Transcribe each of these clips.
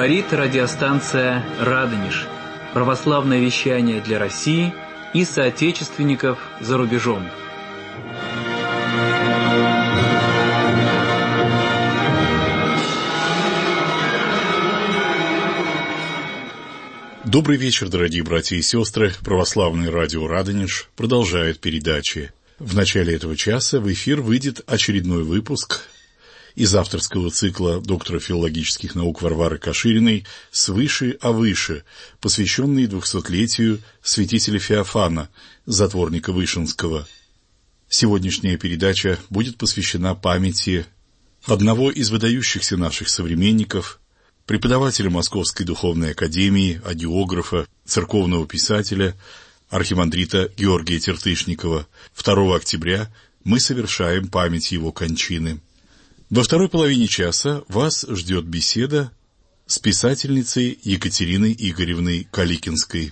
Говорит радиостанция «Радонеж». Православное вещание для России и соотечественников за рубежом. Добрый вечер, дорогие братья и сестры. Православное радио «Радонеж» продолжает передачи. В начале этого часа в эфир выйдет очередной выпуск из авторского цикла доктора филологических наук Варвары Кашириной «Свыше а выше», посвященный 200-летию святителя Феофана, затворника Вышинского. Сегодняшняя передача будет посвящена памяти одного из выдающихся наших современников, преподавателя Московской духовной академии, адиографа, церковного писателя, архимандрита Георгия Тертышникова. 2 октября мы совершаем память его кончины. Во второй половине часа вас ждет беседа с писательницей Екатериной Игоревной Каликинской.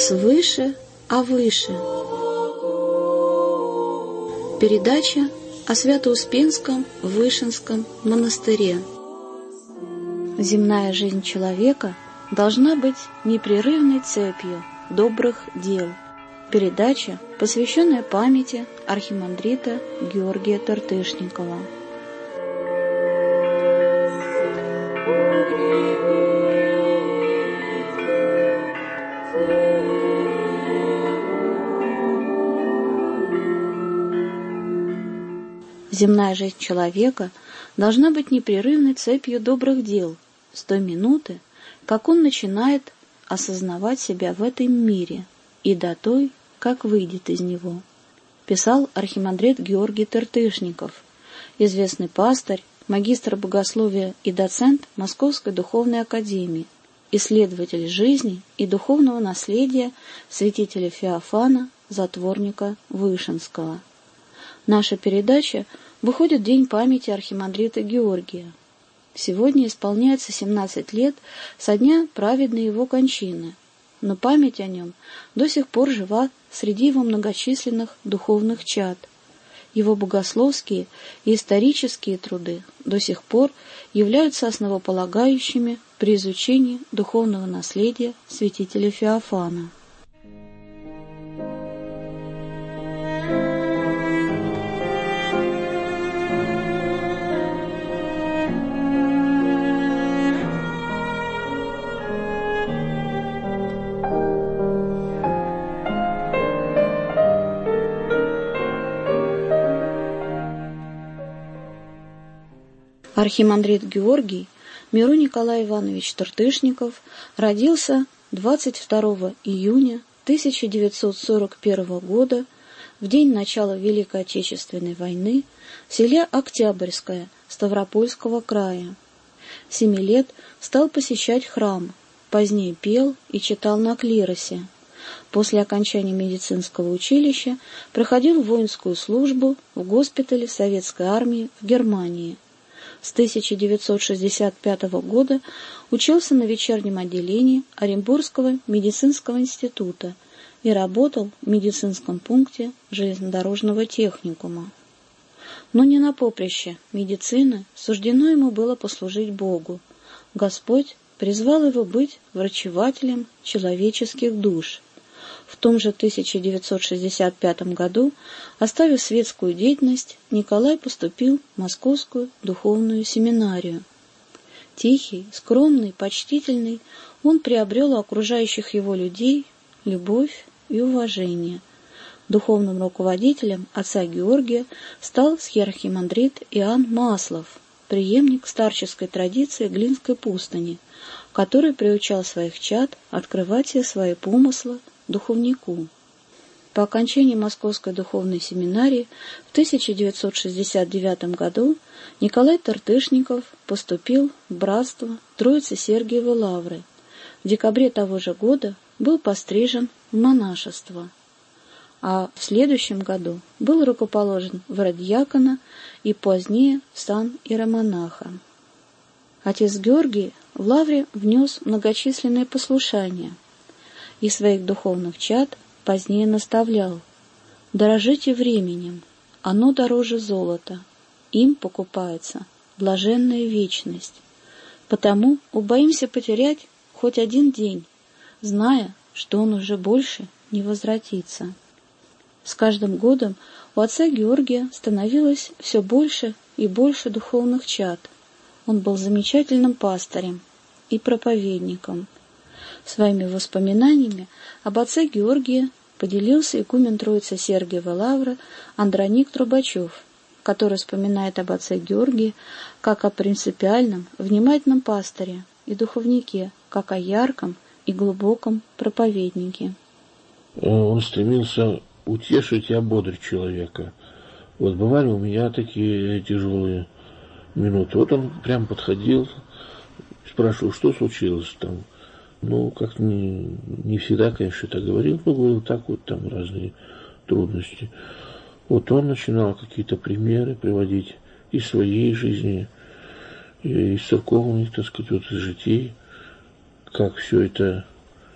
Свыше, а выше. Передача о Свято-Успенском Вышинском монастыре. Земная жизнь человека должна быть непрерывной цепью добрых дел. Передача, посвященная памяти архимандрита Георгия Тартышникова. Земная жизнь человека должна быть непрерывной цепью добрых дел с той минуты, как он начинает осознавать себя в этом мире, и до той, как выйдет из него, писал архимандрит Георгий Тартышников, известный пастырь, магистр богословия и доцент Московской духовной академии, исследователь жизни и духовного наследия святителя Феофана, затворника Вышинского. Наша передача выходит в день памяти архимандрита Георгия. Сегодня исполняется 17 лет со дня праведной его кончины, но память о нем до сих пор жива среди его многочисленных духовных чад. Его богословские и исторические труды до сих пор являются основополагающими при изучении духовного наследия святителя Феофана. Архимандрит Георгий Миру Николай Иванович Тартышников родился 22 июня 1941 года в день начала Великой Отечественной войны в селе Октябрьское Ставропольского края. С 7 лет стал посещать храм, позднее пел и читал на клиросе. После окончания медицинского училища проходил воинскую службу в госпитале Советской армии в Германии. С 1965 года учился на вечернем отделении Оренбургского медицинского института и работал в медицинском пункте железнодорожного техникума. Но не на поприще медицины суждено ему было послужить Богу. Господь призвал его быть врачевателем человеческих душ. В том же 1965 году, оставив светскую деятельность, Николай поступил в Московскую духовную семинарию. Тихий, скромный, почтительный, он приобрел у окружающих его людей любовь и уважение. Духовным руководителем отца Георгия стал схиархимандрит Иоанн Маслов, преемник старческой традиции Глинской пустыни, который приучал своих чад открывать все свои помыслы духовнику. По окончании Московской духовной семинарии в 1969 году Николай Тартышников поступил в братство Троицы Сергиевой Лавры. В декабре того же года был пострижен в монашество, а в следующем году был рукоположен в радиакона и позднее в сан иеромонаха. Отец Георгий в Лавре внес многочисленные послушания и своих духовных чад позднее наставлял: «Дорожите временем, оно дороже золота, им покупается блаженная вечность. Потому убоимся потерять хоть один день, зная, что он уже больше не возвратится». С каждым годом у отца Георгия становилось все больше и больше духовных чад. Он был замечательным пастырем и проповедником. Своими воспоминаниями об отце Георгии поделился игумен Троицы Сергиевой Лавры Андроник Трубачев, который вспоминает об отце Георгии как о принципиальном, внимательном пастыре и духовнике, как о ярком и глубоком проповеднике. Он стремился утешить и ободрить человека. Вот бывали у меня такие тяжелые минуты. Вот он прям подходил, спрашивал, что случилось там. Ну, как-то не всегда, конечно, так говорил, но говорил так вот, там разные трудности. Вот он начинал какие-то примеры приводить из своей жизни, и из церковных, так сказать, вот из житий, как все это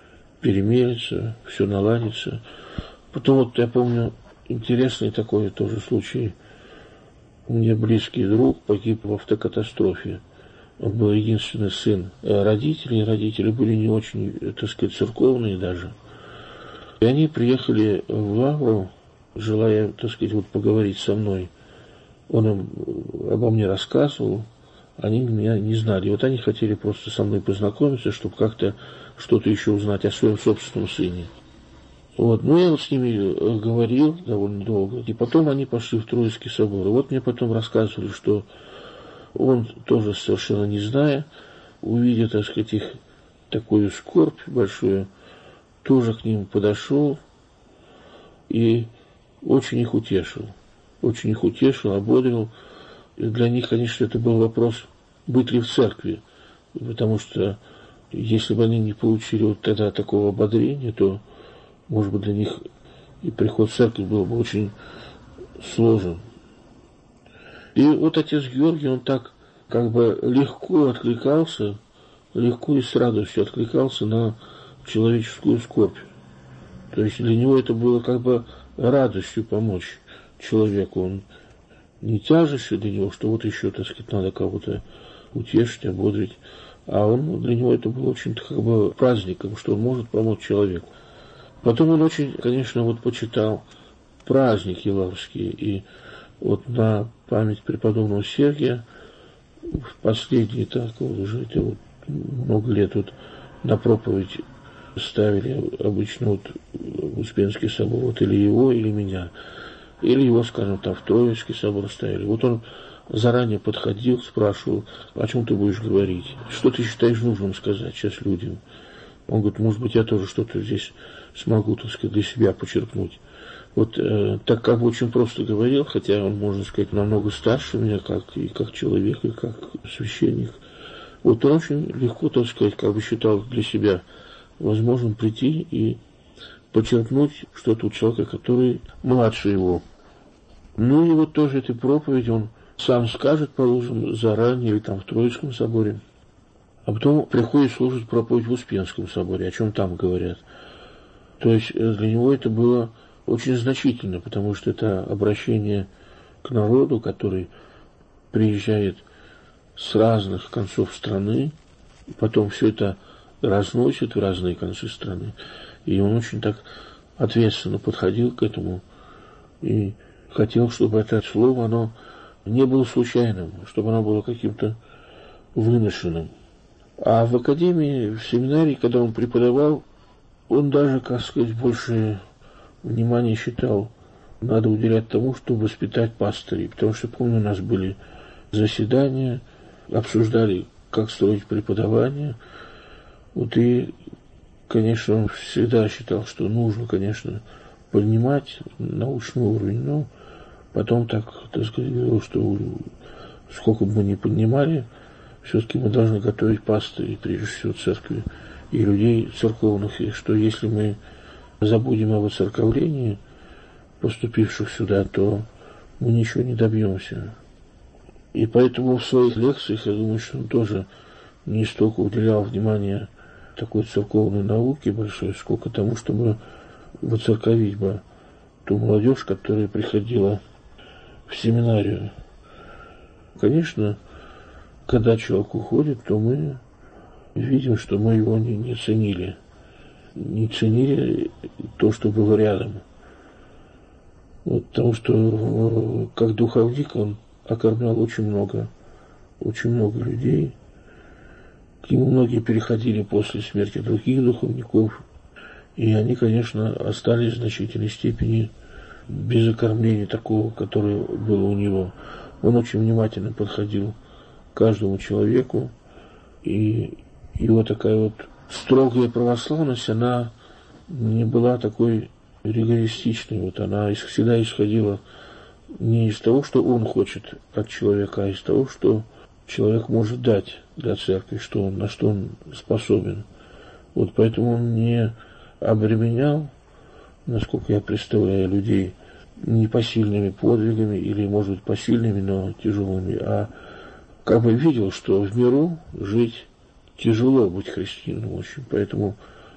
перемирится, все наладится. Потом вот я помню интересный такой тоже случай. У меня близкий друг погиб в автокатастрофе. Он был единственный сын родителей. Родители были не очень, так сказать, церковные даже. И они приехали в Лавру, желая, так сказать, вот поговорить со мной. Он им обо мне рассказывал, они меня не знали. И вот они хотели просто со мной познакомиться, чтобы как-то что-то еще узнать о своем собственном сыне. Вот. Ну, я вот с ними говорил довольно долго. И потом они пошли в Троицкий собор. И вот мне потом рассказывали, что он тоже совершенно не зная, увидя, так сказать, их такую скорбь большую, тоже к ним подошел и очень их утешил. Очень их утешил, ободрил. И для них, конечно, это был вопрос, быть ли в церкви. Потому что если бы они не получили вот тогда такого ободрения, то, может быть, для них и приход в церковь был бы очень сложен. И вот отец Георгий, он так как бы легко откликался, легко и с радостью откликался на человеческую скорбь. То есть для него это было как бы радостью помочь человеку. Он не тяжестью для него, что вот еще, так сказать, надо кого-то утешить, ободрить. А он, для него это было очень как бы праздником, что он может помочь человеку. Потом он очень, конечно, вот почитал праздники лаврские. И вот на память преподобного Сергия в последние, так вот уже это вот много лет вот на проповедь ставили обычно вот в Успенский собор, вот или его, или меня. Или его, скажем, там в Троицкий собор ставили. Вот он заранее подходил, спрашивал, о чем ты будешь говорить, что ты считаешь нужным сказать сейчас людям. Он говорит, может быть, я тоже что-то здесь смогу, так сказать, для себя почерпнуть. Вот так как бы очень просто говорил, хотя он, можно сказать, намного старше меня, как человек, и как священник. Вот он очень легко, так сказать, как бы считал для себя возможным прийти и почерпнуть что-то у человека, который младше его. Ну и вот тоже этой проповеди он сам скажет, положим, заранее, или там в Троицком соборе. А потом приходит слушать проповедь в Успенском соборе, о чем там говорят. То есть для него это было очень значительно, потому что это обращение к народу, который приезжает с разных концов страны, потом все это разносит в разные концы страны. И он очень так ответственно подходил к этому и хотел, чтобы это слово, оно не было случайным, чтобы оно было каким-то выношенным. А в академии, в семинарии, когда он преподавал, он даже, как сказать, больше внимания считал, надо уделять тому, чтобы воспитать пастырей. Потому что, помню, у нас были заседания, обсуждали, как строить преподавание. Вот и, конечно, он всегда считал, что нужно, конечно, поднимать научный уровень, но потом так сказать, говорил, что сколько бы мы ни поднимали, все-таки мы должны готовить пастырей, прежде всего, церкви и людей церковных, и что если мы забудем об оцерковлении поступивших сюда, то мы ничего не добьемся. И поэтому в своих лекциях, я думаю, что он тоже не столько уделял внимания такой церковной науке большой, сколько тому, чтобы воцерковить бы ту молодежь, которая приходила в семинарию. Конечно, когда человек уходит, то мы видим, что мы его не ценили. Не ценили то, что было рядом. Вот, потому что как духовник он окормлял очень много людей. К нему многие переходили после смерти других духовников. И они, конечно, остались в значительной степени без окормления такого, которое было у него. Он очень внимательно подходил к каждому человеку. И его такая вот строгая православность, она не была такой ригористичной. Вот она всегда исходила не из того, что он хочет от человека, а из того, что человек может дать для церкви, на что он способен. Вот поэтому он не обременял, насколько я представляю, людей непосильными подвигами или, может быть, посильными, но тяжелыми, а как бы видел, что в миру жить тяжело быть христианином очень, поэтому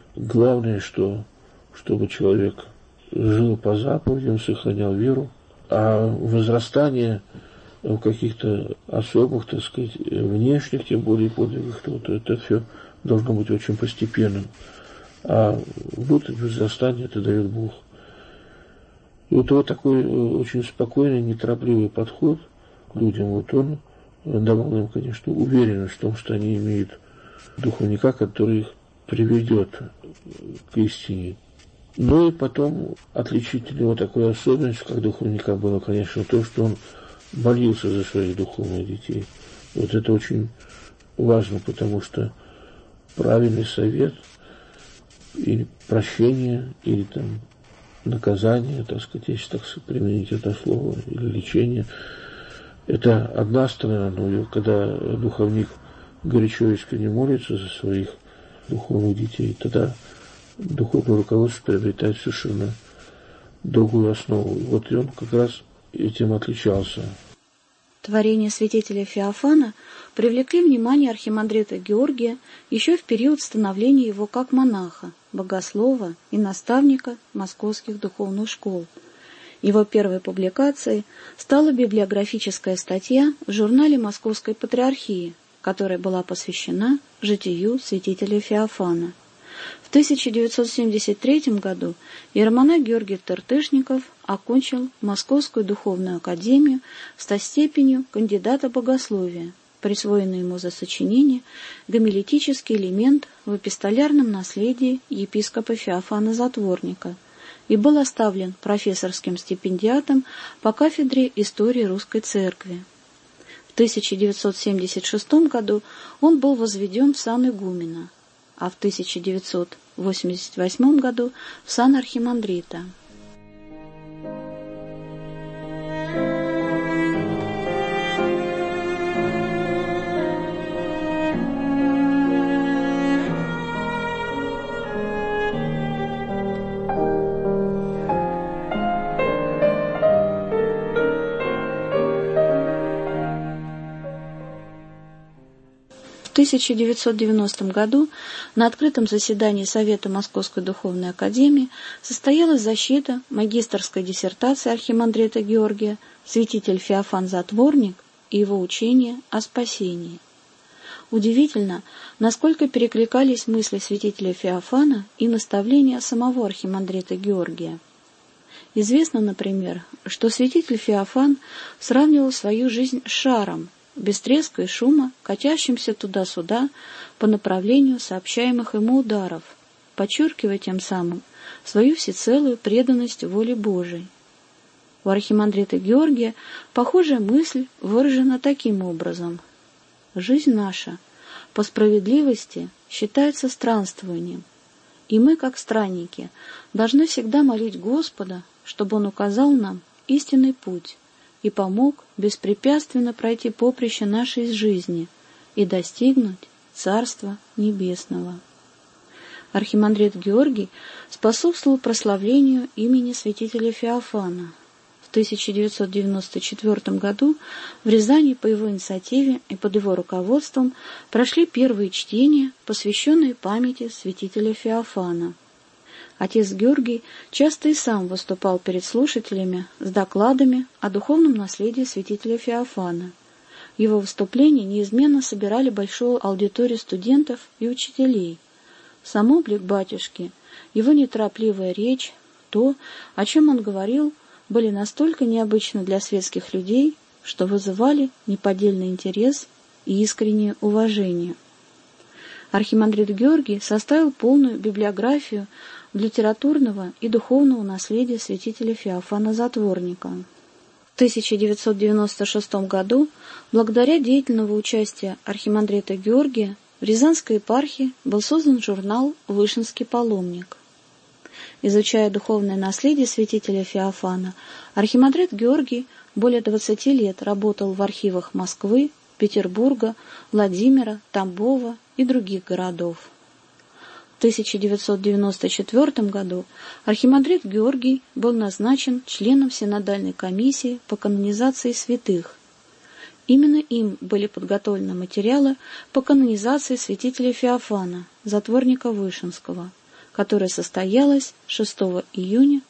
Главное, чтобы человек жил по заповедям, сохранял веру, а возрастание в каких-то особых, так сказать, внешних, тем более подвигах, то это все должно быть очень постепенным. А внутреннее возрастание это дает Бог. И вот такой очень спокойный, неторопливый подход к людям, вот он давал им, конечно, уверенность в том, что они имеют духовника, который их приведет к истине. Ну и потом отличительной его такой особенностью, как духовника, было, конечно, то, что он молился за своих духовных детей. Вот это очень важно, потому что правильный совет или прощение, или там наказание, так сказать, если так применить это слово, или лечение, это одна сторона, но когда духовник горячо искренне молится за своих духовных детей, тогда духовное руководство приобретает совершенно другую основу. Вот и он как раз этим отличался. Творения святителя Феофана привлекли внимание архимандрита Георгия еще в период становления его как монаха, богослова и наставника московских духовных школ. Его первой публикацией стала библиографическая статья в журнале Московской Патриархии, которая была посвящена житию святителя Феофана. В 1973 году иеромонах Георгий Тыртышников окончил Московскую духовную академию со степенью кандидата богословия, присвоенный ему за сочинение «Гомилетический элемент в эпистолярном наследии епископа Феофана Затворника» и был оставлен профессорским стипендиатом по кафедре истории Русской Церкви. В 1976 году он был возведен в сан игумена, а в 1988 году в сан архимандрита. В 1990 году на открытом заседании Совета Московской Духовной Академии состоялась защита магистерской диссертации архимандрита Георгия «Святитель Феофан Затворник и его учение о спасении». Удивительно, насколько перекликались мысли святителя Феофана и наставления самого архимандрита Георгия. Известно, например, что святитель Феофан сравнивал свою жизнь с шаром, без треска и шума, катящимся туда-сюда по направлению сообщаемых ему ударов, подчеркивая тем самым свою всецелую преданность воле Божией. У архимандрита Георгия похожая мысль выражена таким образом: «Жизнь наша по справедливости считается странствованием, и мы, как странники, должны всегда молить Господа, чтобы Он указал нам истинный путь и помог беспрепятственно пройти поприще нашей жизни и достигнуть Царства Небесного». Архимандрит Георгий способствовал прославлению имени святителя Феофана. В 1994 году в Рязани по его инициативе и под его руководством прошли первые чтения, посвященные памяти святителя Феофана. Отец Георгий часто и сам выступал перед слушателями с докладами о духовном наследии святителя Феофана. Его выступления неизменно собирали большую аудиторию студентов и учителей. Сам облик батюшки, его неторопливая речь, то, о чем он говорил, были настолько необычны для светских людей, что вызывали неподдельный интерес и искреннее уважение. Архимандрит Георгий составил полную библиографию литературного и духовного наследия святителя Феофана Затворника. В 1996 году, благодаря деятельному участию архимандрита Георгия, в Рязанской епархии был создан журнал «Вышинский паломник». Изучая духовное наследие святителя Феофана, архимандрит Георгий более 20 лет работал в архивах Москвы, Петербурга, Владимира, Тамбова и других городов. В 1994 году архимандрит Георгий был назначен членом Синодальной комиссии по канонизации святых. Именно им были подготовлены материалы по канонизации святителя Феофана, затворника Вышинского, которое состоялось 6 июня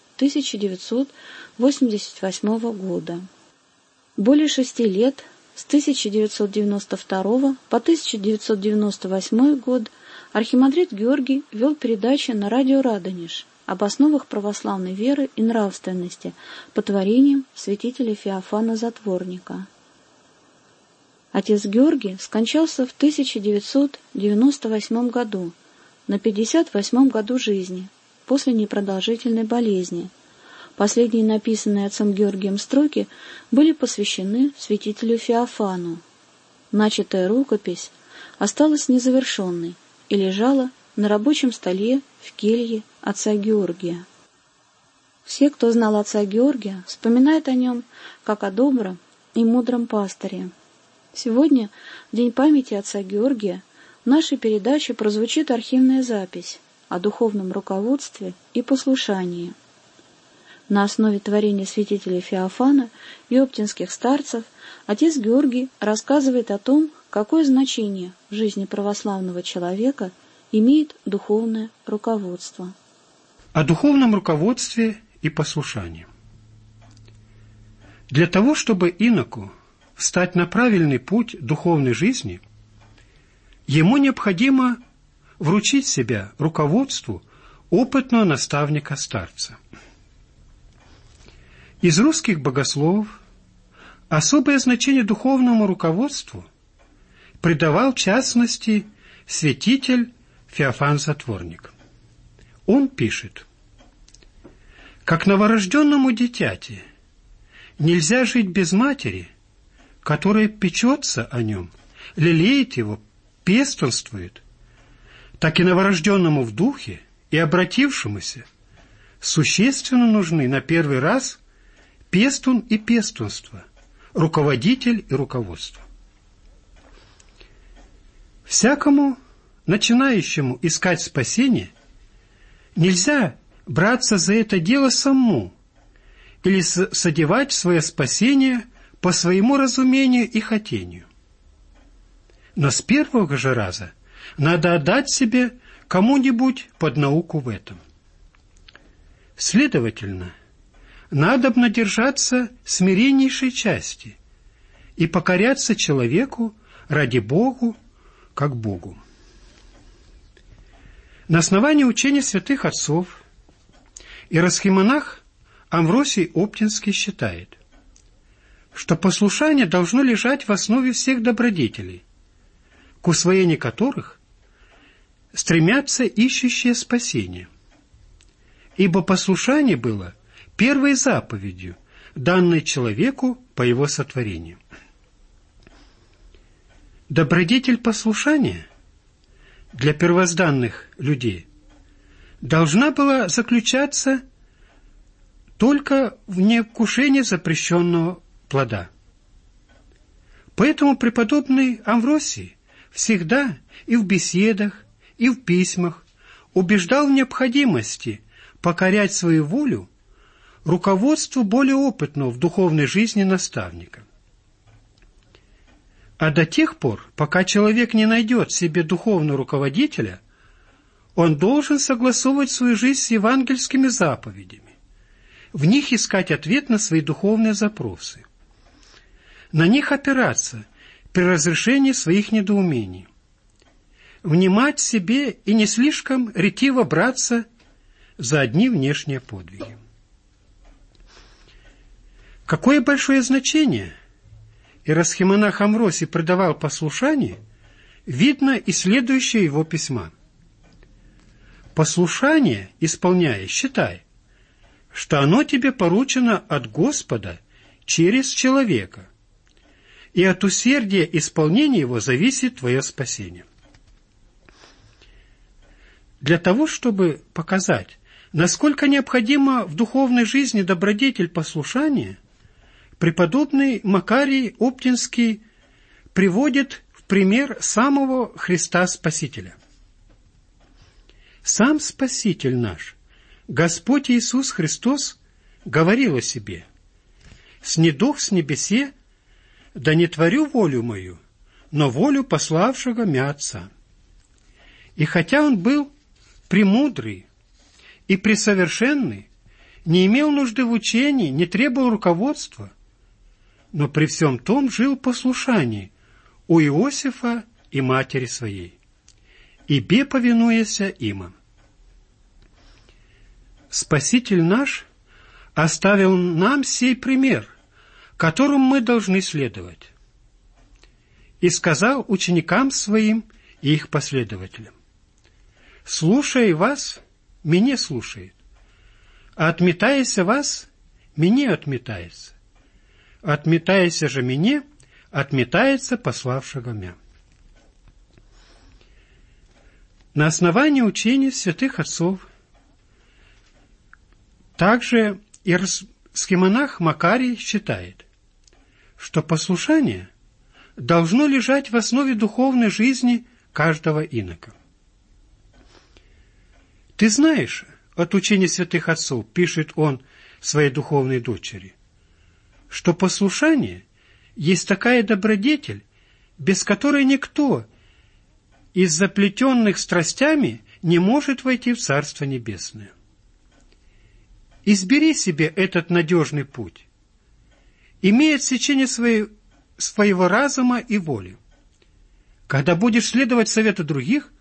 1988 года. Более 6 лет, с 1992 по 1998 год, архимандрит Георгий вел передачи на радио «Радонеж» об основах православной веры и нравственности по творениям святителя Феофана Затворника. Отец Георгий скончался в 1998 году, на 58 году жизни, после непродолжительной болезни. Последние написанные отцом Георгием строки были посвящены святителю Феофану. Начатая рукопись осталась незавершенной и лежала на рабочем столе в келье отца Георгия. Все, кто знал отца Георгия, вспоминают о нем как о добром и мудром пастыре. Сегодня, в день памяти отца Георгия, в нашей передаче прозвучит архивная запись о духовном руководстве и послушании. На основе творения святителя Феофана и оптинских старцев отец Георгий рассказывает о том, какое значение в жизни православного человека имеет духовное руководство. О духовном руководстве и послушании. Для того, чтобы иноку встать на правильный путь духовной жизни, ему необходимо вручить себя руководству опытного наставника-старца. Из русских богословов особое значение духовному руководству придавал, в частности, святитель Феофан Затворник. Он пишет: «Как новорожденному дитяти нельзя жить без матери, которая печется о нем, лелеет его, пестунствует, так и новорожденному в духе и обратившемуся существенно нужны на первый раз пестун и пестунство, руководитель и руководство. Всякому начинающему искать спасение нельзя браться за это дело самому или содевать свое спасение по своему разумению и хотению. Но с первого же раза надо отдать себе кому-нибудь под науку в этом. Следовательно, надобно держаться смиреннейшей части и покоряться человеку ради Богу, как Богу. На основании учения святых отцов иеросхимонах Амвросий Оптинский считает, что послушание должно лежать в основе всех добродетелей, к усвоению которых стремятся ищущие спасения, ибо послушание было первой заповедью, данной человеку по его сотворению. Добродетель послушания для первозданных людей должна была заключаться только в невкушении запрещенного плода. Поэтому преподобный Амвросий всегда и в беседах, и в письмах убеждал в необходимости покорять свою волю руководству более опытного в духовной жизни наставника. А до тех пор, пока человек не найдет себе духовного руководителя, он должен согласовывать свою жизнь с евангельскими заповедями, в них искать ответ на свои духовные запросы, на них опираться при разрешении своих недоумений, внимать себе и не слишком ретиво браться за одни внешние подвиги. Какое большое значение иеросхимонах Амвросий придавал послушанию, видно из следующего его письма. «Послушание, исполняя, считай, что оно тебе поручено от Господа через человека, и от усердия исполнения его зависит твое спасение». Для того, чтобы показать, насколько необходимо в духовной жизни добродетель послушания, преподобный Макарий Оптинский приводит в пример самого Христа Спасителя. Сам Спаситель наш, Господь Иисус Христос, говорил о себе: «Снедох с небесе, да не творю волю мою, но волю пославшего мя Отца». И хотя он был премудрый, и пресовершенный, не имел нужды в учении, не требовал руководства, но при всем том жил в послушании у Иосифа и матери своей, ибе повинуяся им. Спаситель наш оставил нам сей пример, которым мы должны следовать. И сказал ученикам своим и их последователям: «Слушая вас, меня слушает, а отметаяся вас, меня отметается. Отметаяся же меня, отметается пославшего мя». На основании учения святых отцов также иеросхимонах Макарий считает, что послушание должно лежать в основе духовной жизни каждого инока. «Ты знаешь, от учения святых отцов, — пишет он своей духовной дочери, — что послушание есть такая добродетель, без которой никто из заплетенных страстями не может войти в Царство Небесное. Избери себе этот надежный путь, имея отсечение своего разума и воли. Когда будешь следовать совету других,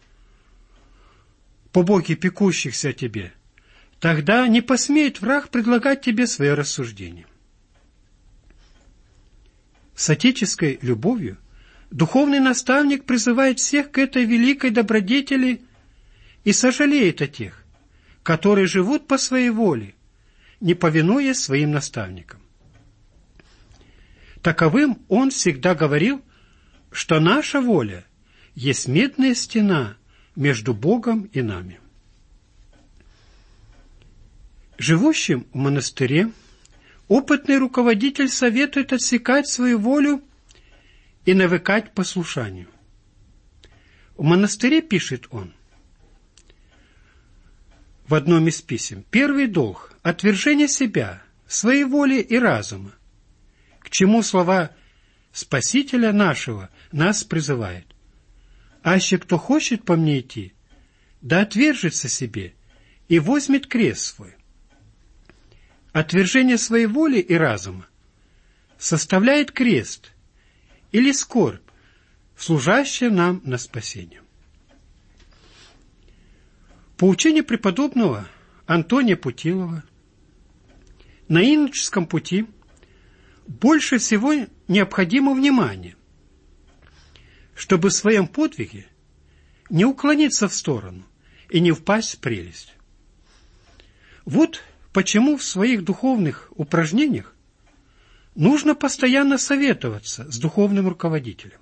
по боге пекущихся о тебе, тогда не посмеет враг предлагать тебе свое рассуждение». С отеческой любовью духовный наставник призывает всех к этой великой добродетели и сожалеет о тех, которые живут по своей воле, не повинуясь своим наставникам. Таковым он всегда говорил, что наша воля есть медная стена между Богом и нами. Живущим в монастыре опытный руководитель советует отсекать свою волю и навыкать к послушанию. В монастыре, пишет он в одном из писем, первый долг – отвержение себя, своей воли и разума, к чему слова Спасителя нашего нас призывает. «Аще кто хочет по мне идти, да отвержется себе и возьмет крест свой». Отвержение своей воли и разума составляет крест или скорбь, служащая нам на спасение. По учению преподобного Антония Путилова, на иноческом пути больше всего необходимо внимание, чтобы в своем подвиге не уклониться в сторону и не впасть в прелесть. Вот почему в своих духовных упражнениях нужно постоянно советоваться с духовным руководителем.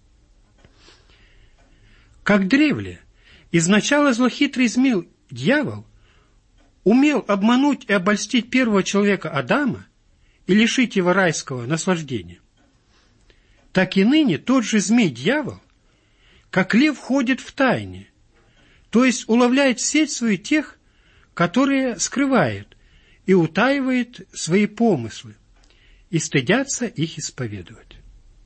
Как древле, изначально злохитрый змей дьявол умел обмануть и обольстить первого человека Адама и лишить его райского наслаждения, так и ныне тот же змей-дьявол, как лев, ходит в тайне, то есть уловляет в сеть свою тех, которые скрывают и утаивают свои помыслы и стыдятся их исповедовать.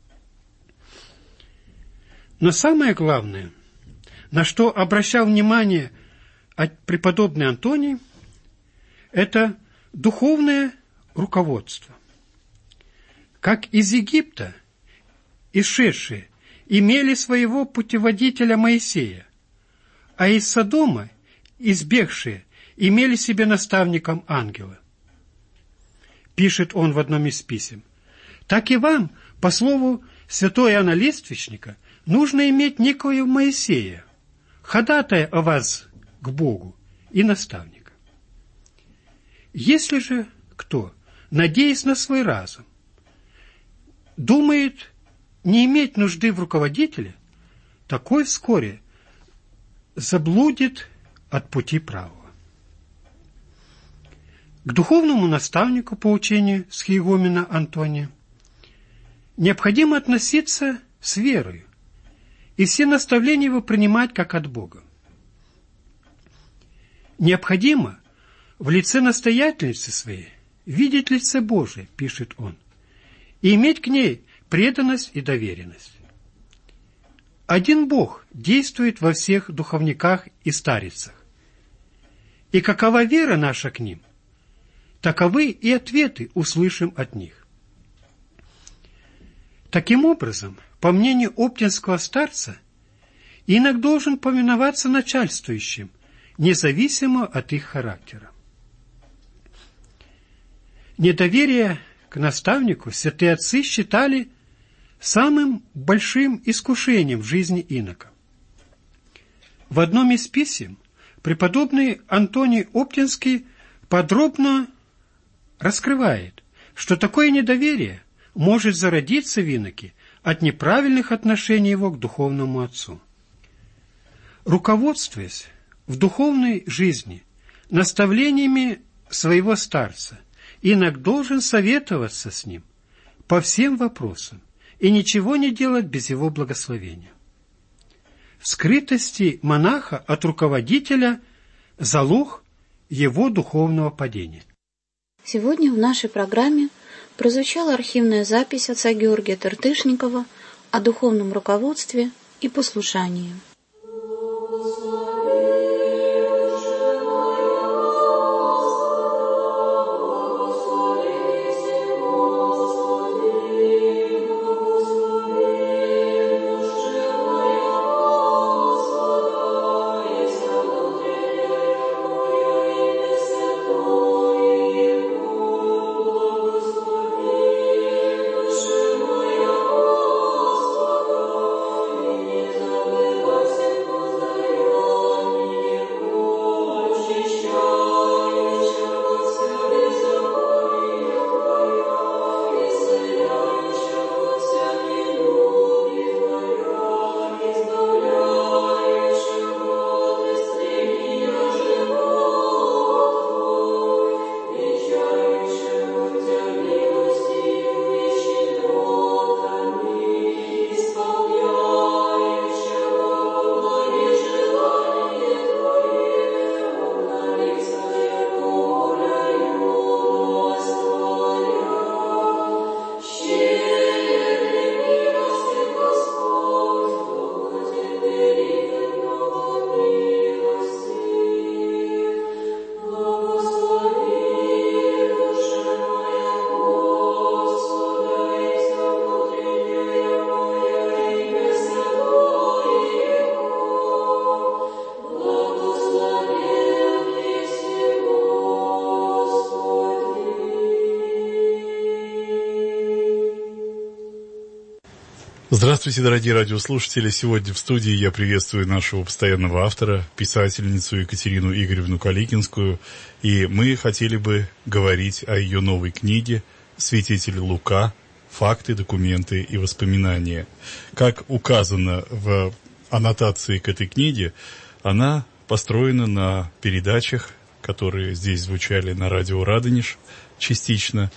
Но самое главное, на что обращал внимание преподобный Антоний, это духовное руководство. Как из Египта исшедшие имели своего путеводителя Моисея, а из Содома избегшие имели себе наставником ангела. Пишет он в одном из писем: «Так и вам, по слову святого Иоанна Лествичника, нужно иметь некого Моисея, ходатая о вас к Богу и наставника. Если же кто, надеясь на свой разум, думает не иметь нужды в руководителе, такой вскоре заблудит от пути правого». К духовному наставнику по учению схиегумена Антония необходимо относиться с верою и все наставления его принимать как от Бога. Необходимо в лице настоятельницы своей видеть лице Божие, пишет он, и иметь к ней преданность и доверенность. Один Бог действует во всех духовниках и старицах, и какова вера наша к ним, таковы и ответы услышим от них. Таким образом, по мнению оптинского старца, инок должен повиноваться начальствующим, независимо от их характера. Недоверие к наставнику святые отцы считали самым большим искушением в жизни инока. В одном из писем преподобный Антоний Оптинский подробно раскрывает, что такое недоверие может зародиться в иноке от неправильных отношений его к духовному отцу. Руководствуясь в духовной жизни наставлениями своего старца, инок должен советоваться с ним по всем вопросам и ничего не делать без его благословения. В скрытости монаха от руководителя залог его духовного падения. Сегодня в нашей программе прозвучала архивная запись отца Георгия Тыртышникова о духовном руководстве и послушании. Здравствуйте, дорогие радиослушатели! Сегодня в студии я приветствую нашего постоянного автора, писательницу Екатерину Игоревну Каликинскую, и мы хотели бы говорить о ее новой книге «Святитель Лука. Факты, документы и воспоминания». Как указано в аннотации к этой книге, она построена на передачах, которые здесь звучали на радио «Радонеж», частично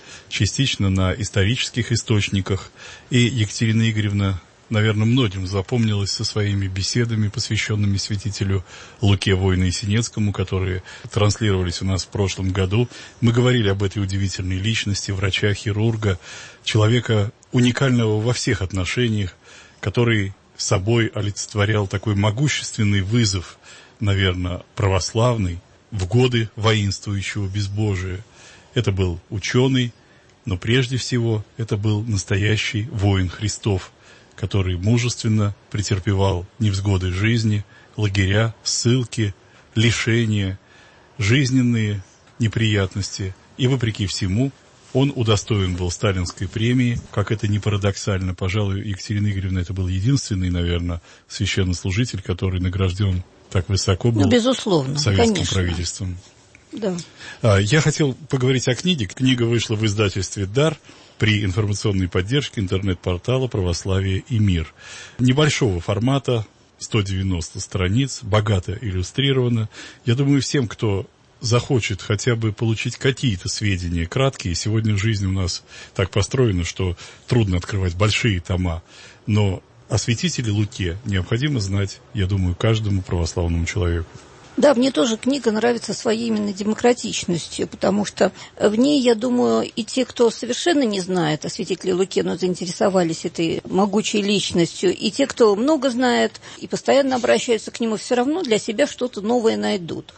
на исторических источниках. И Екатерина Игоревна, наверное, многим запомнилась со своими беседами, посвященными святителю Луке Воину-Есенецкому, которые транслировались у нас в прошлом году. Мы говорили об этой удивительной личности, врача-хирурга, человека уникального во всех отношениях, который собой олицетворял такой могущественный вызов, наверное, православный, в годы воинствующего безбожия. Это был ученый, но прежде всего это был настоящий воин Христов, который мужественно претерпевал невзгоды жизни, лагеря, ссылки, лишения, жизненные неприятности. И вопреки всему он удостоен был сталинской премии. Как это ни парадоксально, пожалуй, Екатерина Игоревна, это был единственный, наверное, священнослужитель, который награжден так высоко был безусловно, советским конечно. Правительством. Да. Я хотел поговорить о книге. Книга вышла в издательстве «Дар» при информационной поддержке интернет-портала «Православие и мир». Небольшого формата, 190 страниц, богато иллюстрировано. Я думаю, всем, кто захочет хотя бы получить какие-то сведения краткие, сегодня жизнь у нас так построена, что трудно открывать большие тома, но о святителе Луке необходимо знать, я думаю, каждому православному человеку. Да, мне тоже книга нравится своей именно демократичностью, потому что в ней, я думаю, и те, кто совершенно не знает о святителе Луке, но заинтересовались этой могучей личностью, и те, кто много знает и постоянно обращаются к нему, все равно для себя что-то новое найдут.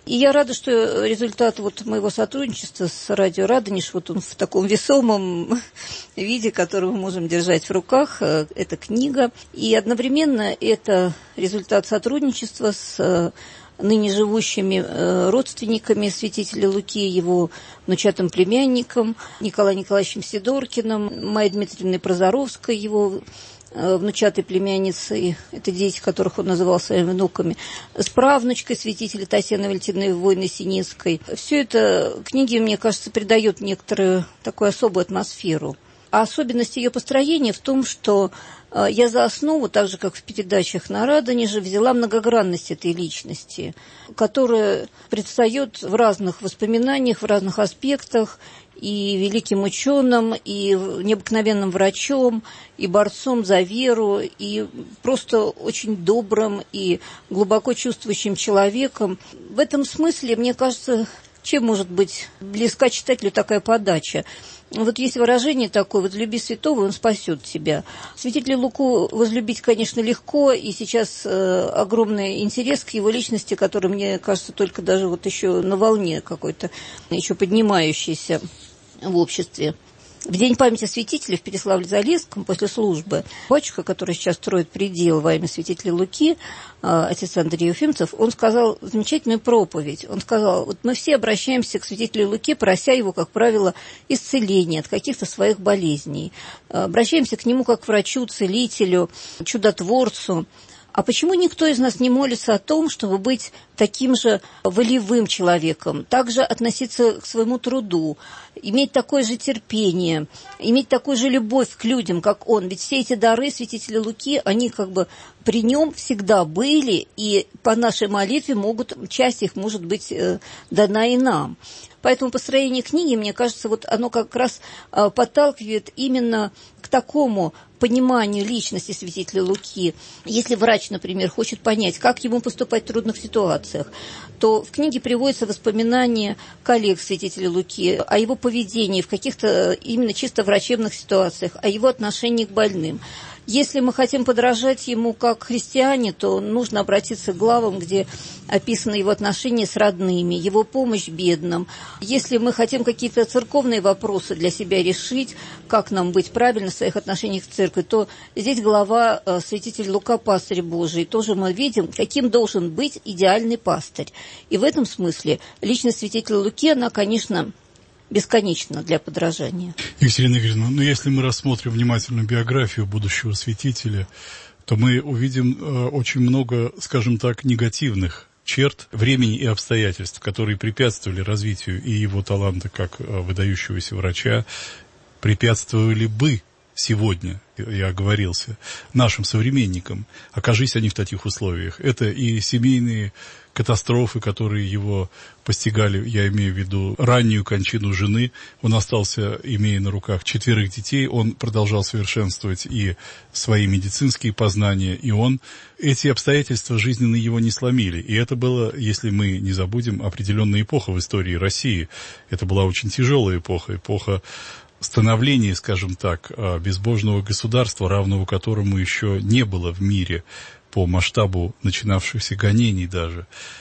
И я рада, что результат вот моего сотрудничества с радио «Радонеж», вот он в таком весомом виде, который мы можем держать в руках, это книга. И одновременно это результат сотрудничества с ныне живущими родственниками святителя Луки, его внучатым племянником Николаем Николаевичем Сидоркиным, Майей Дмитриевной Прозоровской, его внучатой племянницей, это дети, которых он называл своими внуками, с правнучкой святителя Татьяны Валентиновны Войны-Сининской. Все это книги, мне кажется, придает некоторую такую особую атмосферу. А особенность ее построения в том, что я за основу, так же, как в передачах на Радонеже, взяла многогранность этой личности, которая предстает в разных воспоминаниях, в разных аспектах, и великим ученым, и необыкновенным врачом, и борцом за веру, и просто очень добрым и глубоко чувствующим человеком. В этом смысле, мне кажется, чем может быть близка читателю такая подача? Вот есть выражение такое: «Возлюби святого, он спасет тебя». Святителя Луку возлюбить, конечно, легко, и сейчас огромный интерес к его личности, который, мне кажется, только даже вот еще на волне какой-то, еще поднимающийся в обществе. В день памяти святителя в Переславле-Залесском после службы батюшка, который сейчас строит предел во имя святителя Луки, отец Андрей Ефимцев, он сказал замечательную проповедь. Он сказал: вот мы все обращаемся к святителю Луке, прося его, как правило, исцеления от каких-то своих болезней. Обращаемся к нему как к врачу, целителю, чудотворцу. А почему никто из нас не молится о том, чтобы быть таким же волевым человеком, также относиться к своему труду, иметь такое же терпение, иметь такую же любовь к людям, как он? Ведь все эти дары святителя Луки, они как бы при нем всегда были, и по нашей молитве часть их может быть дана и нам. Поэтому построение книги, мне кажется, вот оно как раз подталкивает именно к такому пониманию личности святителя Луки. Если врач, например, хочет понять, как ему поступать в трудных ситуациях, то в книге приводятся воспоминания коллег святителя Луки о его поведении в каких-то именно чисто врачебных ситуациях, о его отношении к больным. Если мы хотим подражать ему как христиане, то нужно обратиться к главам, где описаны его отношения с родными, его помощь бедным. Если мы хотим какие-то церковные вопросы для себя решить, как нам быть правильно в своих отношениях к церкви, то здесь глава святитель Лука, пастырь Божий. Тоже мы видим, каким должен быть идеальный пастырь. И в этом смысле личность святителя Луки, она, конечно, бесконечно для подражания. Екатерина Игоревна, если мы рассмотрим внимательно биографию будущего святителя, то мы увидим очень много, скажем так, негативных черт времени и обстоятельств, которые препятствовали развитию и его таланта как выдающегося врача, препятствовали бы сегодня, я оговорился, нашим современникам, окажись они в таких условиях. Это и семейные катастрофы, которые его постигали, я имею в виду раннюю кончину жены. Он остался, имея на руках 4 детей, он продолжал совершенствовать и свои медицинские познания, и эти обстоятельства жизненные его не сломили. И это было, если мы не забудем, определенная эпоха в истории России. Это была очень тяжелая эпоха становления, скажем так, безбожного государства, равного которому еще не было в мире по масштабу начинавшихся гонений даже.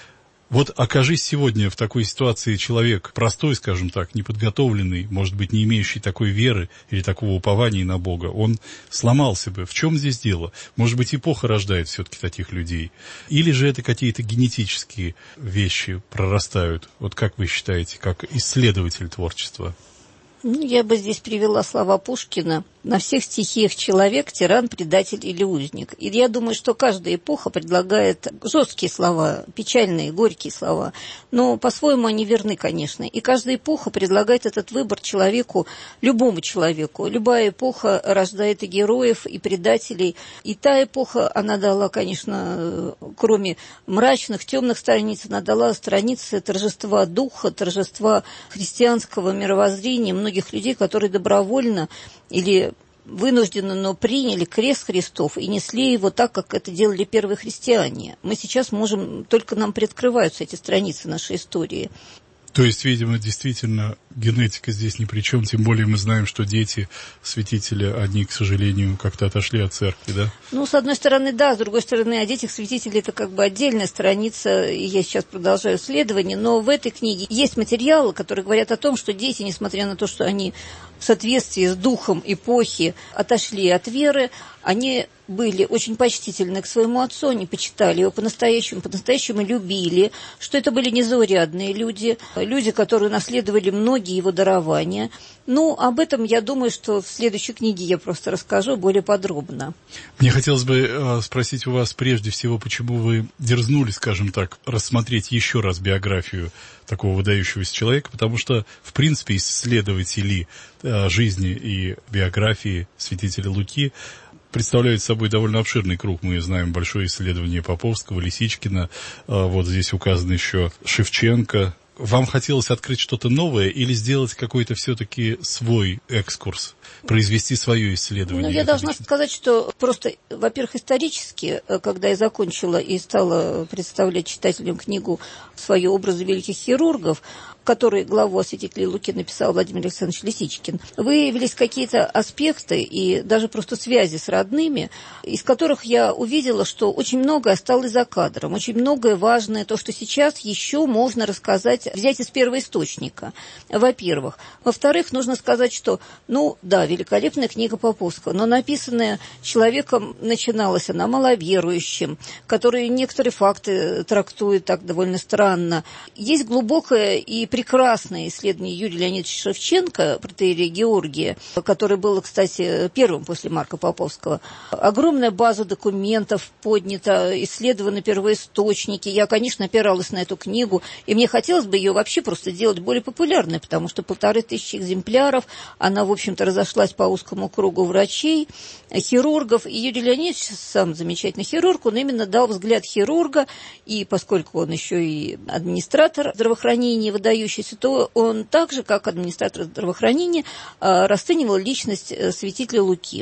Вот окажись сегодня в такой ситуации человек простой, скажем так, неподготовленный, может быть, не имеющий такой веры или такого упования на Бога, он сломался бы. В чем здесь дело? Может быть, эпоха рождает все-таки таких людей? Или же это какие-то генетические вещи прорастают? Вот как вы считаете, как исследователь творчества? Я бы здесь привела слова Пушкина: «На всех стихиях человек, тиран, предатель или узник». И я думаю, что каждая эпоха предлагает жесткие слова, печальные, горькие слова, но по-своему они верны, конечно. И каждая эпоха предлагает этот выбор человеку, любому человеку. Любая эпоха рождает и героев, и предателей. И та эпоха, она дала, конечно, кроме мрачных, темных страниц, она дала страницы торжества духа, торжества христианского мировоззрения многих людей, которые добровольно или вынужденно, но приняли крест Христов и несли его так, как это делали первые христиане. Мы сейчас можем, только нам приоткрываются эти страницы нашей истории. То есть, видимо, действительно генетика здесь ни при чем, тем более мы знаем, что дети святителя, они, к сожалению, как-то отошли от церкви, да? Ну, с одной стороны, да, с другой стороны, о детях святителей это как бы отдельная страница, и я сейчас продолжаю исследование, но в этой книге есть материалы, которые говорят о том, что дети, несмотря на то, что они в соответствии с духом эпохи отошли от веры, они были очень почтительны к своему отцу, они почитали его по-настоящему любили, что это были незаурядные люди, люди, которые наследовали многие его дарования. Ну, об этом, я думаю, что в следующей книге я просто расскажу более подробно. Мне хотелось бы спросить у вас прежде всего, почему вы дерзнули, скажем так, рассмотреть еще раз биографию такого выдающегося человека, потому что, в принципе, исследователи жизни и биографии святителя Луки представляют собой довольно обширный круг. Мы знаем большое исследование Поповского, Лисичкина, вот здесь указан еще Шевченко. Вам хотелось открыть что-то новое или сделать какой-то все-таки свой экскурс, произвести свое исследование? Ну, я должна сказать, что просто, во-первых, исторически, когда я закончила и стала представлять читателям книгу «Свои образы великих хирургов», который главу о святителе Луки написал Владимир Александрович Лисичкин, выявились какие-то аспекты и даже просто связи с родными, из которых я увидела, что очень многое осталось за кадром, очень многое важное, то, что сейчас еще можно рассказать, взять из первоисточника, во-первых. Во-вторых, нужно сказать, что, ну, да, великолепная книга Поповского, но написанная человеком, начиналась она маловерующим, который некоторые факты трактует так довольно странно. Есть глубокое и прекрасное исследование Юрия Леонидовича Шевченко, протоиерея Георгия, который был, кстати, первым после Марка Поповского. Огромная база документов поднята, исследованы первоисточники. Я, конечно, опиралась на эту книгу, и мне хотелось бы ее вообще просто делать более популярной, потому что 1500 экземпляров, она, в общем-то, разошлась по узкому кругу врачей, хирургов. И Юрий Леонидович, сам замечательный хирург, он именно дал взгляд хирурга, и поскольку он еще и администратор здравоохранения, выдающийся, то он так же, как администратор здравоохранения, расценивал личность святителя Луки.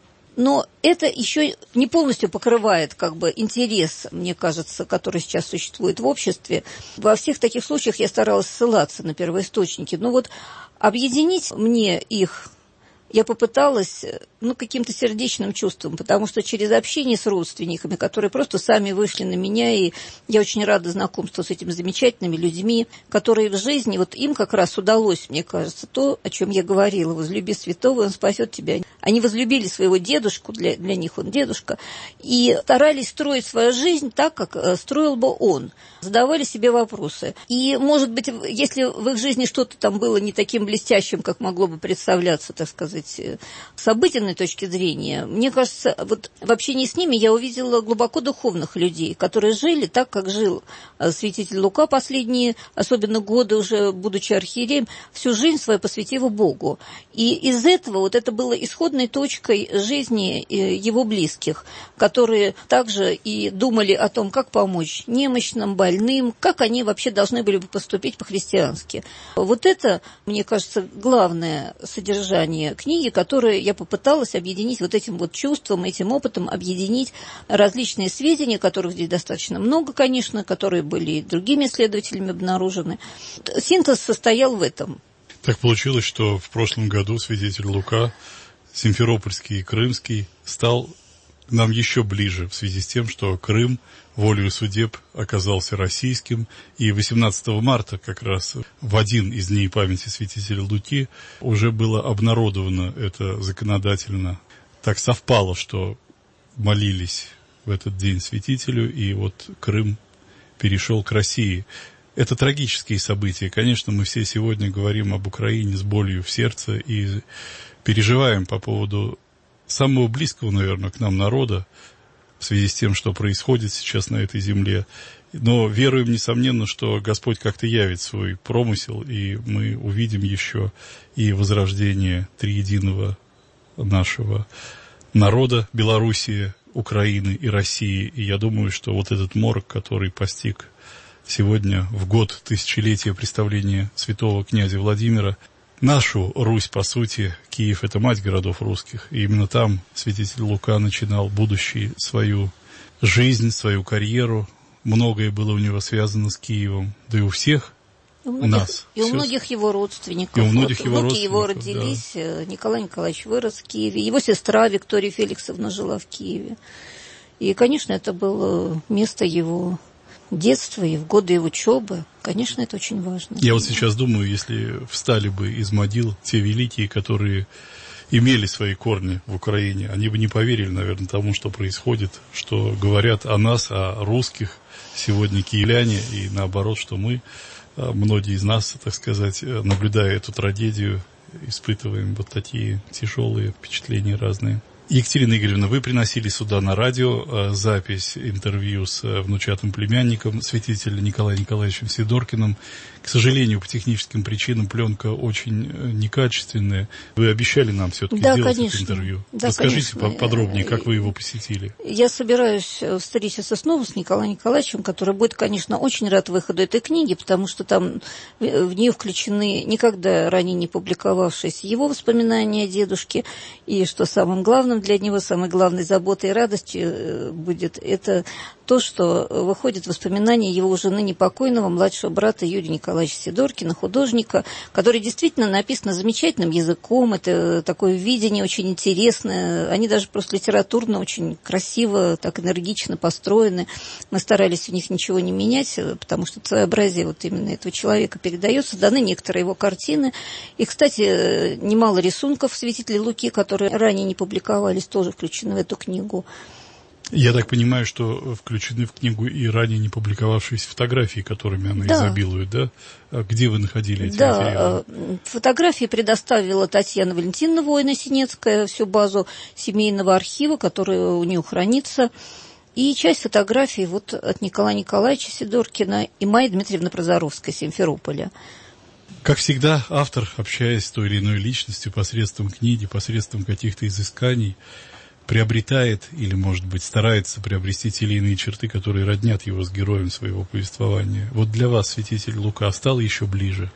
Но это еще не полностью покрывает как бы интерес, мне кажется, который сейчас существует в обществе. Во всех таких случаях я старалась ссылаться на первоисточники. Но вот объединить мне их я попыталась, каким-то сердечным чувством, потому что через общение с родственниками, которые просто сами вышли на меня, и я очень рада знакомству с этими замечательными людьми, которые в жизни, вот им как раз удалось, мне кажется, то, о чем я говорила: возлюби святого, он спасет тебя. Они возлюбили своего дедушку, для них он дедушка, и старались строить свою жизнь так, как строил бы он. Задавали себе вопросы. И, может быть, если в их жизни что-то там было не таким блестящим, как могло бы представляться, так сказать, с обыденной точки зрения, мне кажется, вот в общении с ними я увидела глубоко духовных людей, которые жили так, как жил святитель Лука последние, особенно годы уже, будучи архиереем, всю жизнь свою посвятив Богу. И из этого вот это было исходной точкой жизни его близких, которые также и думали о том, как помочь немощным, больным, как они вообще должны были бы поступить по-христиански. Вот это, мне кажется, главное содержание книги, которые я попыталась объединить вот этим вот чувством, этим опытом, объединить различные сведения, которых здесь достаточно много, конечно, которые были и другими исследователями обнаружены. Синтез состоял в этом. Так получилось, что в прошлом году святитель Лука, Симферопольский и Крымский, стал нам еще ближе в связи с тем, что Крым волею судеб оказался российским, и 18 марта как раз в один из дней памяти святителя Луки уже было обнародовано это законодательно. Так совпало, что молились в этот день святителю, и вот Крым перешел к России. Это трагические события. Конечно, мы все сегодня говорим об Украине с болью в сердце и переживаем по поводу самого близкого, наверное, к нам народа, в связи с тем, что происходит сейчас на этой земле. Но веруем, несомненно, что Господь как-то явит свой промысел, и мы увидим еще и возрождение триединого нашего народа, Белоруссии, Украины и России. И я думаю, что вот этот морок, который постиг сегодня в год тысячелетия представления святого князя Владимира, нашу Русь, по сути, Киев – это мать городов русских, и именно там святитель Лука начинал будущую свою жизнь, свою карьеру. Многое было у него связано с Киевом, да и у всех у сестр. многих его родственников. И у многих его внуки его родственников, родились, да. Николай Николаевич вырос в Киеве, его сестра Виктория Феликсовна жила в Киеве. И, конечно, это было место его детства и в годы его учебы. Конечно, это очень важно. Я вот сейчас думаю, если встали бы из могил те великие, которые имели свои корни в Украине, они бы не поверили, наверное, тому, что происходит, что говорят о нас, о русских сегодня киевляне, и наоборот, что мы, многие из нас, так сказать, наблюдая эту трагедию, испытываем вот такие тяжелые впечатления разные. Екатерина Игоревна, вы приносили сюда на радио запись интервью с внучатым племянником святителя Николаем Николаевичем Сидоркиным. К сожалению, по техническим причинам пленка очень некачественная. Вы обещали нам все-таки сделать это интервью. Да, расскажите подробнее, как вы его посетили. Я собираюсь встретиться снова с Николаем Николаевичем, который будет, конечно, очень рад выходу этой книги, потому что там в нее включены никогда ранее не публиковавшиеся его воспоминания о дедушке, и что самым главным для него, самой главной заботой и радостью будет это то, что выходит воспоминания его уже ныне покойного младшего брата Юрия Николаевича Сидоркина, художника, который действительно написано замечательным языком, это такое видение очень интересное, они даже просто литературно очень красиво, так энергично построены. Мы старались в них ничего не менять, потому что своеобразие вот именно этого человека передается, даны некоторые его картины. И, кстати, немало рисунков святителя Луки, которые ранее не публиковались, тоже включены в эту книгу. Я так понимаю, что включены в книгу и ранее не публиковавшиеся фотографии, которыми она изобилует, да? Где вы находили эти материалы? Фотографии предоставила Татьяна Валентиновна Воина-Синецкая, всю базу семейного архива, который у нее хранится. И часть фотографий вот от Николая Николаевича Сидоркина и Майи Дмитриевны Прозоровской, Симферополя. Как всегда, автор, общаясь с той или иной личностью посредством книги, посредством каких-то изысканий, приобретает или, может быть, старается приобрести те или иные черты, которые роднят его с героем своего повествования. Вот для вас святитель Лука стал еще ближе?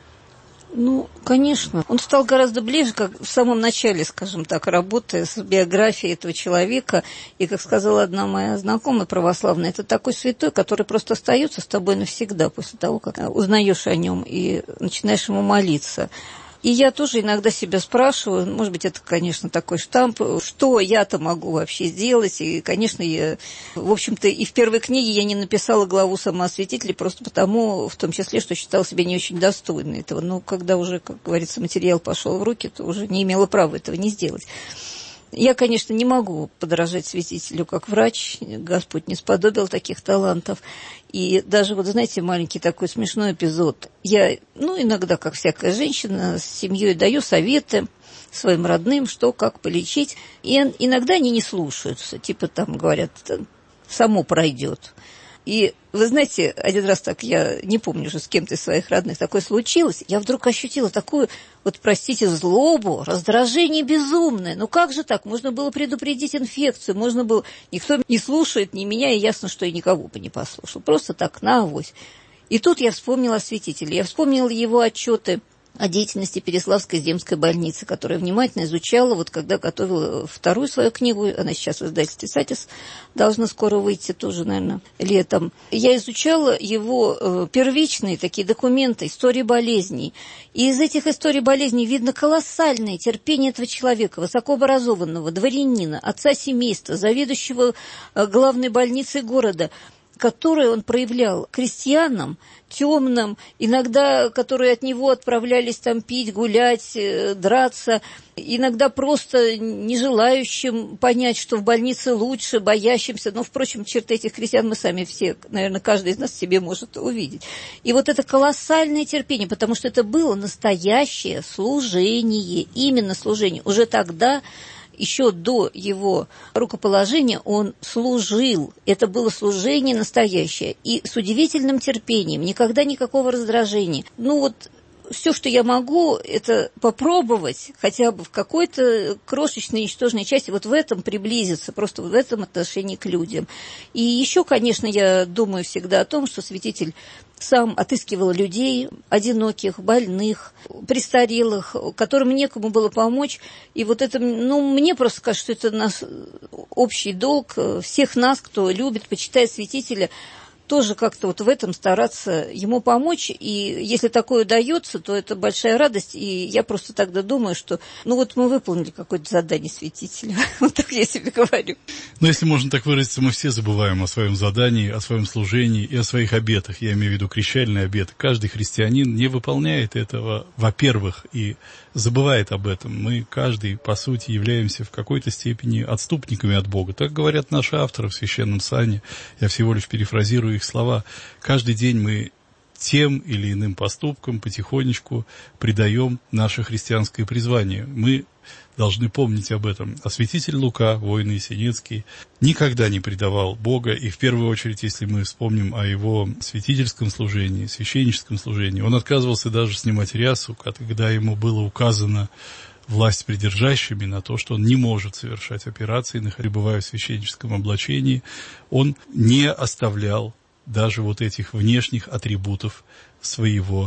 Ну, конечно. Он стал гораздо ближе, как в самом начале, скажем так, работы с биографией этого человека. И, как сказала одна моя знакомая православная, это такой святой, который просто остается с тобой навсегда после того, как узнаешь о нем и начинаешь ему молиться. И я тоже иногда себя спрашиваю, может быть, это, конечно, такой штамп, что я-то могу вообще сделать. И, конечно, я, в общем-то, и в первой книге я не написала главу самоосветителя просто потому, в том числе, что считала себя не очень достойной этого. Но когда уже, как говорится, материал пошел в руки, то уже не имела права этого не сделать. Я, конечно, не могу подражать святителю как врач, Господь не сподобил таких талантов. И даже, вот знаете, маленький такой смешной эпизод. Я, иногда, как всякая женщина, с семьей даю советы своим родным, что, как полечить. И иногда они не слушаются, типа там говорят, само пройдет. И вы знаете, один раз так, я не помню уже с кем-то из своих родных, такое случилось, я вдруг ощутила такую, вот простите, злобу, раздражение безумное. Ну как же так? Можно было предупредить инфекцию, можно было... Никто не слушает, ни меня, и ясно, что и никого бы не послушал. Просто так, на авось. И тут я вспомнила о святителе, я вспомнила его отчеты о деятельности Переславской земской больницы, которую я внимательно изучала, вот когда готовила вторую свою книгу, она сейчас в издательстве «Сатис» должна скоро выйти, тоже, наверное, летом. Я изучала его первичные такие документы, истории болезней. И из этих историй болезней видно колоссальное терпение этого человека, высокообразованного дворянина, отца семейства, заведующего главной больницей города, которые он проявлял крестьянам, темным, иногда которые от него отправлялись там пить, гулять, драться, иногда просто не желающим понять, что в больнице лучше, боящимся. Но, впрочем, черты этих крестьян мы сами все, наверное, каждый из нас в себе может увидеть. И вот это колоссальное терпение, потому что это было настоящее служение, именно служение. Уже тогда, еще до его рукоположения, он служил. Это было служение настоящее. И с удивительным терпением, никогда никакого раздражения. Все, что я могу, это попробовать хотя бы в какой-то крошечной, ничтожной части вот в этом приблизиться, просто в этом отношении к людям. И еще, конечно, я думаю всегда о том, что святитель сам отыскивал людей, одиноких, больных, престарелых, которым некому было помочь. И вот это, мне просто кажется, что это наш общий долг всех нас, кто любит, почитает святителя, тоже как-то вот в этом стараться ему помочь. И если такое удается, то это большая радость. И я просто тогда думаю, что вот мы выполнили какое-то задание святителя. Вот так я себе говорю. Но если можно так выразиться, мы все забываем о своем задании, о своем служении и о своих обетах. Я имею в виду крещальный обет. Каждый христианин не выполняет этого, во-первых, и забывает об этом. Мы, каждый, по сути, являемся в какой-то степени отступниками от Бога. Так говорят наши авторы в Священном Сане. Я всего лишь перефразирую их слова. Каждый день мы тем или иным поступкам потихонечку предаем наше христианское призвание. Мы должны помнить об этом. А святитель Лука, воин Есенинский, никогда не предавал Бога. И в первую очередь, если мы вспомним о его святительском служении, священническом служении, он отказывался даже снимать рясу, когда ему было указано власть придержащими на то, что он не может совершать операции, пребывая в священническом облачении. Он не оставлял даже вот этих внешних атрибутов своего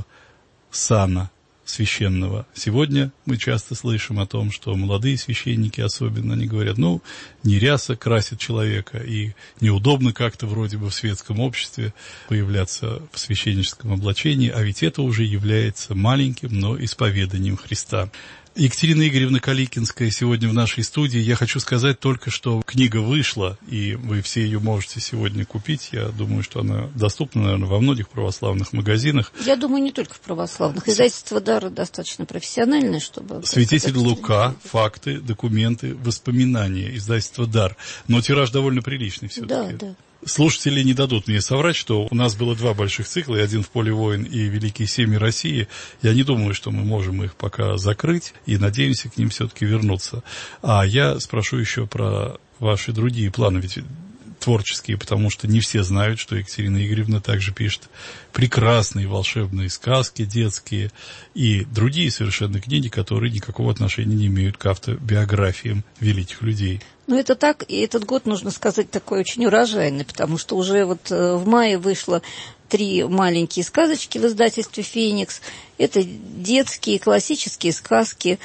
сана священного. Сегодня мы часто слышим о том, что молодые священники особенно, они говорят, не ряса красит человека, и неудобно как-то вроде бы в светском обществе появляться в священническом облачении, а ведь это уже является маленьким, но исповеданием Христа. Екатерина Игоревна Каликинская сегодня в нашей студии. Я хочу сказать только, что книга вышла, и вы все ее можете сегодня купить. Я думаю, что она доступна, наверное, во многих православных магазинах. Я думаю, не только в православных. Издательство «Дар» достаточно профессиональное, чтобы... Святитель Лука, факты, документы, воспоминания. Издательство «Дар». Но тираж довольно приличный все-таки. Да. Слушатели не дадут мне соврать, что у нас было 2 больших цикла, и один в «Поле воин» и «Великие семьи России». Я не думаю, что мы можем их пока закрыть, и надеемся к ним все-таки вернуться. А я спрошу еще про ваши другие планы, ведь творческие, потому что не все знают, что Екатерина Игоревна также пишет прекрасные волшебные сказки детские и другие совершенно книги, которые никакого отношения не имеют к автобиографиям великих людей. Это так, и этот год, нужно сказать, такой очень урожайный, потому что уже в мае вышло 3 маленькие сказочки в издательстве «Феникс». Это детские классические сказки,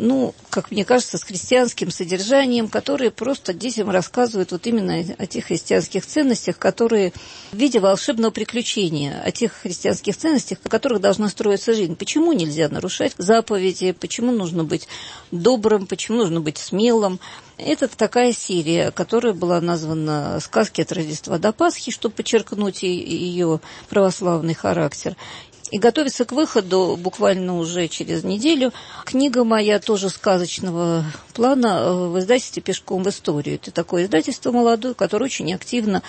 как мне кажется, с христианским содержанием, которые просто детям рассказывают именно о тех христианских ценностях, которые в виде волшебного приключения, о тех христианских ценностях, по которых должна строиться жизнь. Почему нельзя нарушать заповеди, почему нужно быть добрым, почему нужно быть смелым. Это такая серия, которая была названа «Сказки от Рождества до Пасхи», чтобы подчеркнуть ее православный характер. И готовится к выходу буквально уже через неделю книга моя тоже сказочного плана в издательстве «Пешком в историю». Это такое издательство молодое, которое очень активно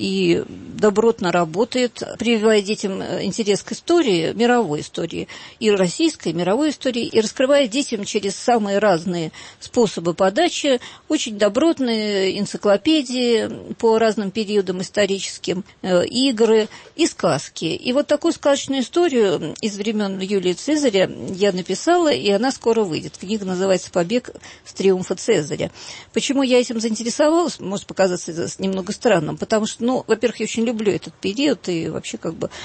и добротно работает, прививая детям интерес к истории, мировой истории, и российской, и мировой истории, и раскрывая детям через самые разные способы подачи очень добротные энциклопедии по разным периодам историческим, игры и сказки. И такую сказочную историю из времен Юлия Цезаря я написала, и она скоро выйдет. Книга называется «Побег с триумфа Цезаря». Почему я этим заинтересовалась, может показаться немного странным, потому что, во-первых, я очень люблю этот период, и вообще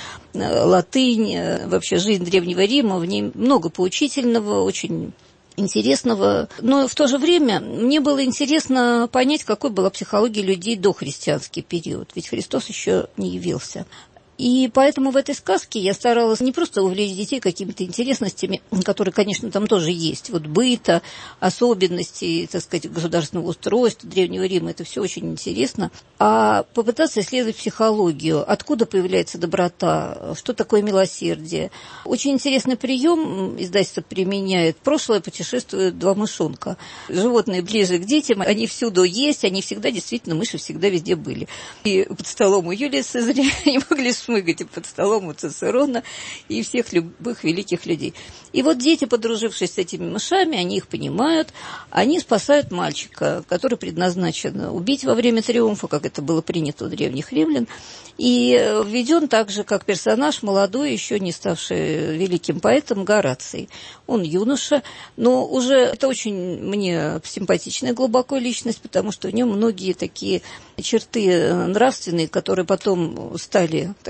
латынь, вообще жизнь Древнего Рима, в ней много поучительного, очень интересного. Но в то же время мне было интересно понять, какой была психология людей до христианский период, ведь Христос еще не явился. И поэтому в этой сказке я старалась не просто увлечь детей какими-то интересностями, которые, конечно, там тоже есть, быта, особенности, государственного устройства Древнего Рима, это все очень интересно, а попытаться исследовать психологию, откуда появляется доброта, что такое милосердие. Очень интересный прием издательство применяет. Прошлое путешествуют 2 мышонка. Животные ближе к детям, они всюду есть, они всегда, действительно, мыши всегда везде были. И под столом у Юлия Цезаря не могли шмыгать, и под столом у Цицерона, и всех любых великих людей. И дети, подружившись с этими мышами, они их понимают, они спасают мальчика, который предназначен убить во время триумфа, как это было принято у древних римлян, и введен также как персонаж молодой, еще не ставший великим поэтом, Гораций. Он юноша, но уже это очень мне симпатичная глубоко личность, потому что в нем многие такие черты нравственные, которые потом стали,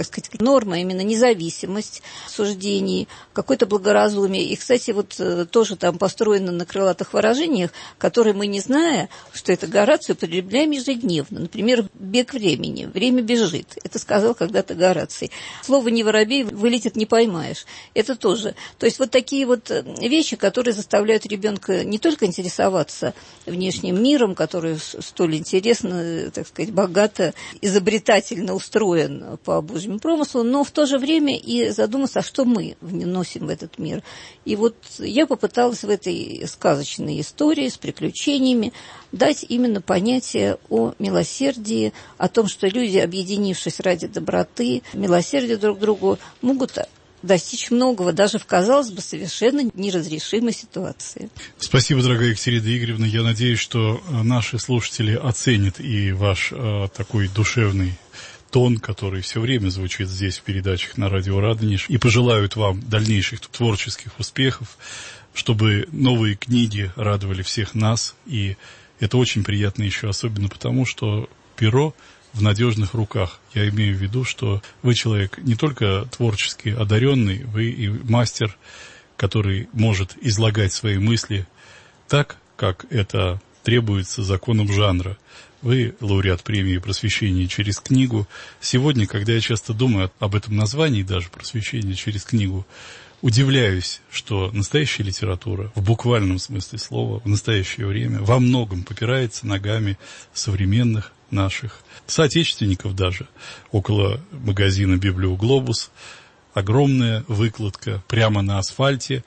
так сказать, норма, именно независимость суждений, какое-то благоразумие. И, кстати, вот тоже там построено на крылатых выражениях, которые мы, не зная, что это Гораций, употребляем ежедневно. Например, бег времени, время бежит. Это сказал когда-то Гораций. Слово «не воробей» вылетит, не поймаешь. Это тоже. То есть вот такие вот вещи, которые заставляют ребенка не только интересоваться внешним миром, который столь интересно, так сказать, богато, изобретательно устроен по Божьему промыслу, но в то же время и задуматься, а что мы вносим в этот мир. И вот я попыталась в этой сказочной истории с приключениями дать именно понятие о милосердии, о том, что люди, объединившись ради доброты, милосердия друг к другу, могут достичь многого, даже в, казалось бы, совершенно неразрешимой ситуации. Спасибо, дорогая Екатерина Игоревна. Я надеюсь, что наши слушатели оценят и ваш такой душевный тон, который все время звучит здесь в передачах на радио Радонеж, и пожелают вам дальнейших творческих успехов, чтобы новые книги радовали всех нас. И это очень приятно еще, особенно потому, что перо в надежных руках. Я имею в виду, что вы человек не только творчески одаренный, вы и мастер, который может излагать свои мысли так, как это требуется законом жанра. Вы лауреат премии «Просвещение через книгу». Сегодня, когда я часто думаю об этом названии, даже «Просвещение через книгу», удивляюсь, что настоящая литература, в буквальном смысле слова, в настоящее время во многом попирается ногами современных наших соотечественников даже. Около магазина «Библиоглобус» огромная выкладка прямо на асфальте.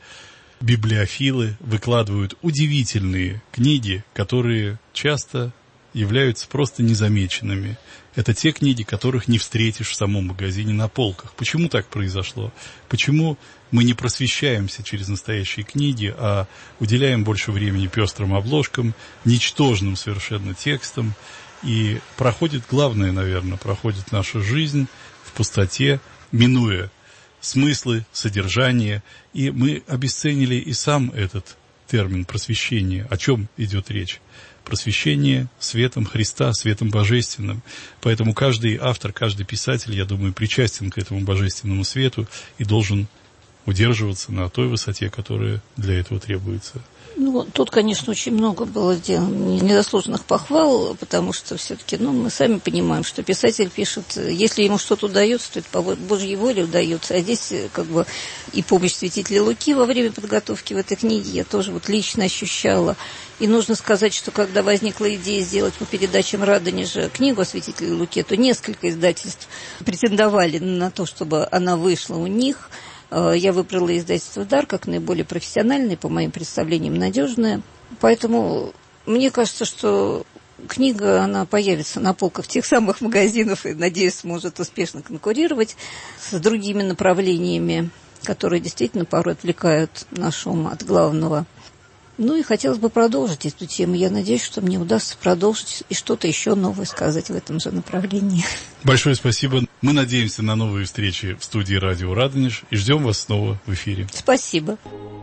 Библиофилы выкладывают удивительные книги, которые часто являются просто незамеченными. Это те книги, которых не встретишь в самом магазине на полках. Почему так произошло? Почему мы не просвещаемся через настоящие книги, а уделяем больше времени пестрым обложкам, ничтожным совершенно текстам? И проходит, главное, наверное, проходит наша жизнь в пустоте, минуя смыслы, содержание. И мы обесценили и сам этот термин просвещение. О чем идет речь? Просвещение светом Христа, светом божественным. Поэтому каждый автор, каждый писатель, я думаю, причастен к этому божественному свету и должен удерживаться на той высоте, которая для этого требуется. Ну, тут, конечно, очень много было сделано незаслуженных похвал, потому что все-таки, мы сами понимаем, что писатель пишет, если ему что-то удается, то это по Божьей воле удается. А здесь как бы и помощь святителя Луки во время подготовки в этой книге я тоже вот лично ощущала. И нужно сказать, что когда возникла идея сделать по передачам Радонежа книгу о святителе Луке, то несколько издательств претендовали на то, чтобы она вышла у них. Я выбрала издательство «Дар» как наиболее профессиональное, по моим представлениям, надежное. Поэтому мне кажется, что книга, она появится на полках тех самых магазинов и, надеюсь, сможет успешно конкурировать с другими направлениями, которые действительно порой отвлекают наш ум от главного. И хотелось бы продолжить эту тему. Я надеюсь, что мне удастся продолжить и что-то еще новое сказать в этом же направлении. Большое спасибо. Мы надеемся на новые встречи в студии радио Радонеж и ждем вас снова в эфире. Спасибо.